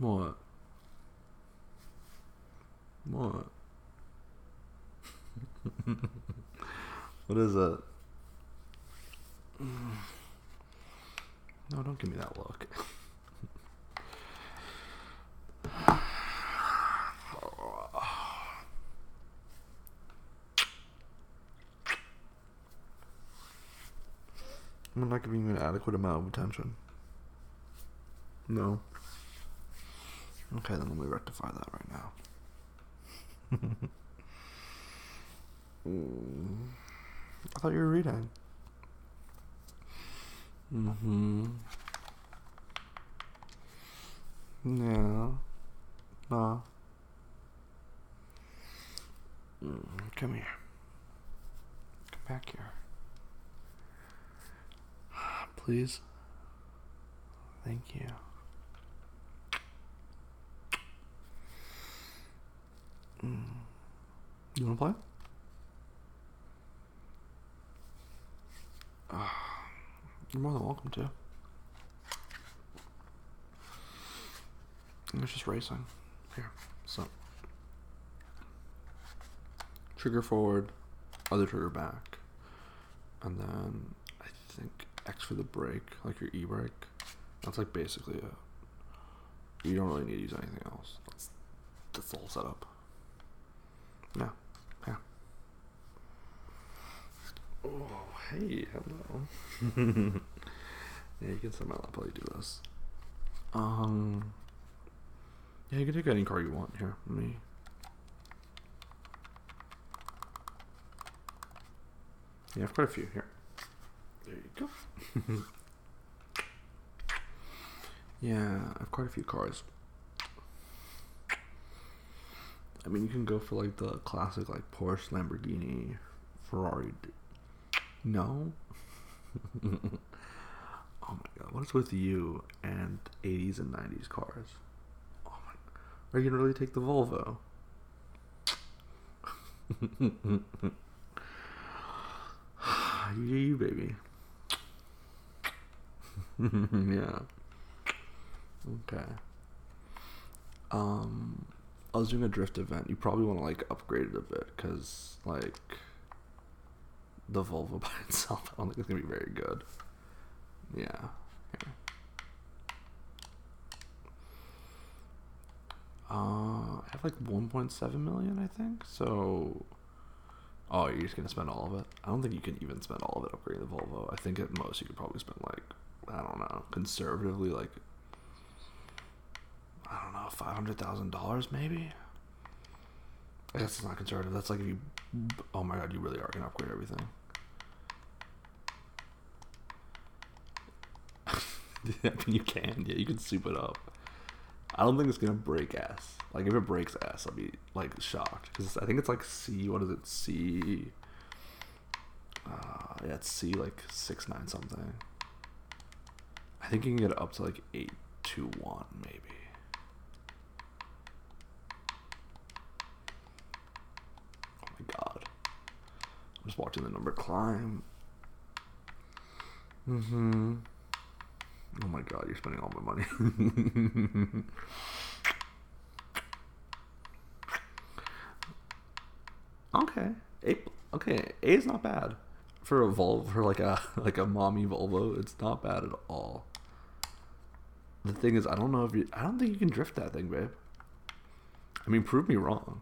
What? What? What is it? No, don't give me that look. I'm not giving you an adequate amount of attention. No. Okay, then let me rectify that right now. I thought you were reading. Yeah. Nah. Come here. Come back here. Please. Thank you. You wanna play? You're more than welcome to. It's just racing. Here. So. Trigger forward, other trigger back. And then I think X for the brake, like your E-brake. That's like basically it. You don't really need to use anything else. That's the whole setup. Yeah. Yeah. Oh, hey, hello. Yeah, you can somehow probably do this. Yeah, you can take any car you want here. Let me. Yeah, I've quite a few here. There you go. Yeah, I've quite a few cars. I mean, you can go for like the classic, like Porsche, Lamborghini, Ferrari. No. Oh my god, what is with you and 80s and 90s cars? Oh my, are you gonna really take the Volvo? You baby. Yeah. Okay. I was doing a drift event. You probably want to like upgrade it a bit because like the Volvo by itself, I don't think it's gonna be very good. Yeah. Here. I have like 1.7 million, I think. So, oh, you're just gonna spend all of it? I don't think you can even spend all of it upgrading the Volvo. I think at most you could probably spend like, I don't know, conservatively like, I don't know, $500,000 maybe. I guess it's not conservative. That's like if you, oh my god, you really are gonna upgrade everything. I mean, you can. Yeah, you can soup it up. I don't think it's gonna break ass. Like if it breaks ass, I'll be like shocked because I think it's like C. What is it? C. Yeah, it's C like 6.9 something. I think you can get it up to like 8.21 maybe. Oh my god! I'm just watching the number climb. Oh my god, you're spending all my money. Okay. A is not bad. For a Volvo, for like a mommy Volvo, it's not bad at all. The thing is, I don't think you can drift that thing, babe. I mean, prove me wrong.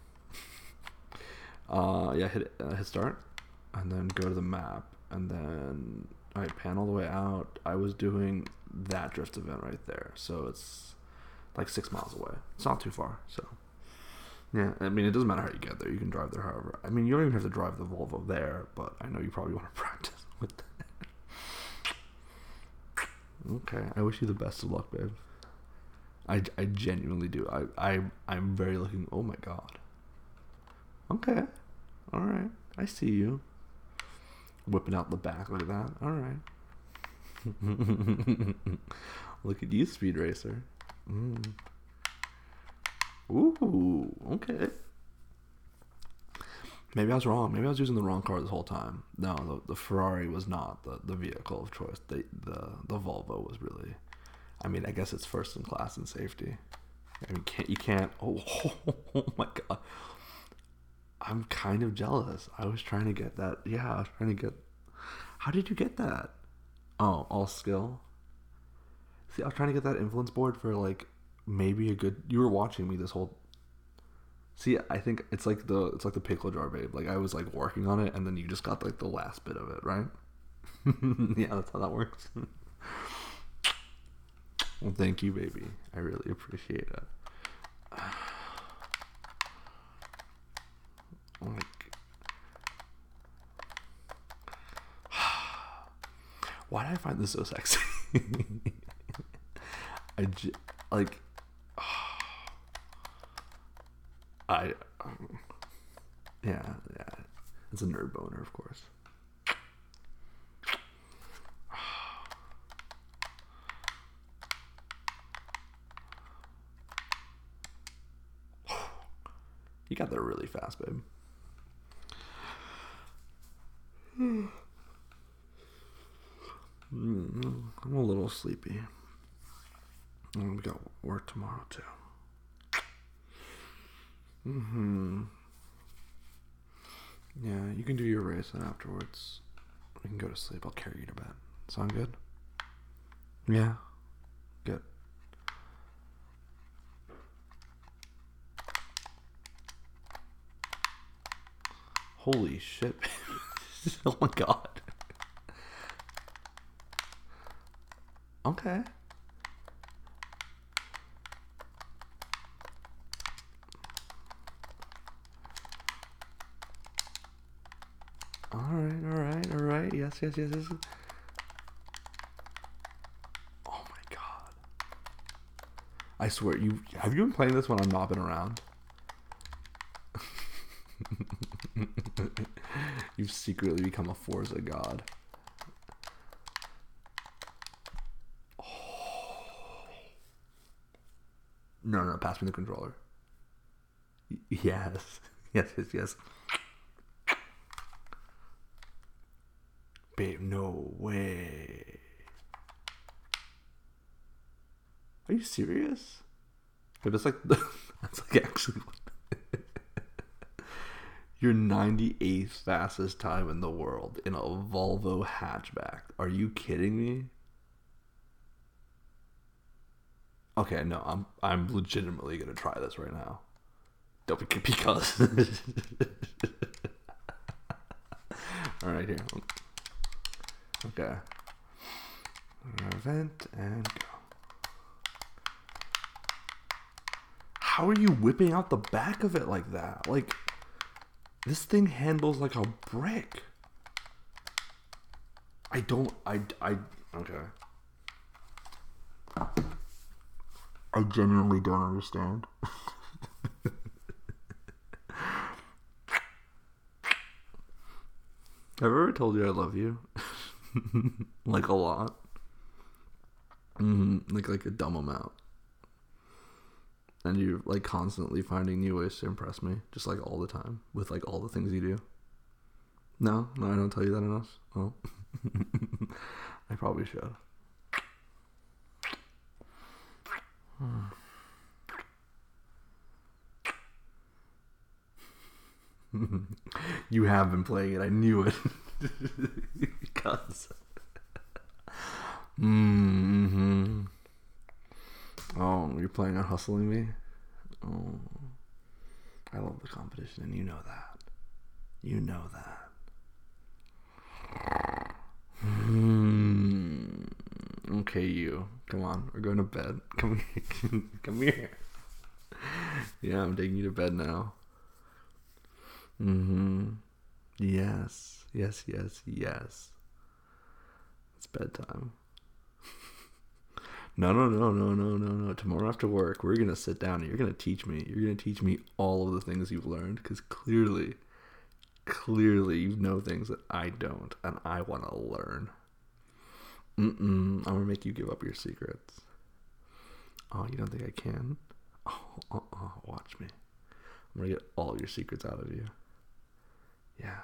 Yeah, hit start, and then go to the map, and then alright, pan all the way out. I was doing that drift event right there, so it's like 6 miles away. It's not too far, so yeah. I mean, it doesn't matter how you get there. You can drive there however. I mean, you don't even have to drive the Volvo there, but I know you probably want to practice with that. Okay, I wish you the best of luck, babe. I genuinely do. I'm very looking. Oh my god. Okay. All right. I see you. Whipping out the back. Look at that. All right. Look at you, Speed Racer. Ooh. Okay. Maybe I was wrong. Maybe I was using the wrong car this whole time. No, the Ferrari was not the vehicle of choice. The Volvo was really. I mean, I guess it's first in class in safety. I mean, you can't. Oh, oh my god. I'm kind of jealous. I was trying to get that. Yeah, I was trying to get. How did you get that? Oh, all skill. See, I was trying to get that influence board for like maybe a good. You were watching me this whole. See, I think it's like the pickle jar, babe. Like I was like working on it, and then you just got like the last bit of it, right? Yeah, that's how that works. Well, thank you, baby. I really appreciate it. Like, why did I find this so sexy? Like, I, yeah, it's a nerd boner, of course. You got there really fast, babe. I'm a little sleepy. We got work tomorrow too. Yeah, you can do your race, and afterwards we can go to sleep. I'll carry you to bed. Sound good? Yeah. Good. Holy shit. Oh my god. Okay. Alright. Yes. Oh my god. I swear, have you been playing this when I've not been around? You've secretly become a Forza god. Oh. No, pass me the controller. Yes. Babe, no way. Are you serious? Babe, that's like that's like actually your 98th fastest time in the world in a Volvo hatchback. Are you kidding me? Okay, no, I'm legitimately gonna try this right now. Don't because. All right, here. Okay. Event and go. How are you whipping out the back of it like that? Like, this thing handles like a brick. Okay. I genuinely don't understand. Have I ever told you I love you? Like a lot. Like a dumb amount. And you're like constantly finding new ways to impress me, just like all the time, with like all the things you do. No, I don't tell you that enough. Oh, I probably should. You have been playing it. I knew it. Because. Oh, you're planning on hustling me? Oh, I love the competition, and you know that. You know that. Okay, you. Come on, we're going to bed. Come here. Come here. Yeah, I'm taking you to bed now. Yes. It's bedtime. No. Tomorrow after work, we're going to sit down and you're going to teach me. You're going to teach me all of the things you've learned, because clearly you know things that I don't, and I want to learn. I'm going to make you give up your secrets. Oh, you don't think I can? Oh, watch me. I'm going to get all your secrets out of you. Yeah.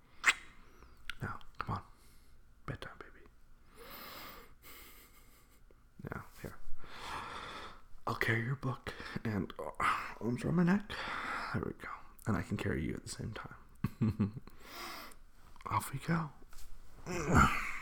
Now, come on. Bedtime, baby. I'll carry your book and arms around my neck. There we go. And I can carry you at the same time. Off we go.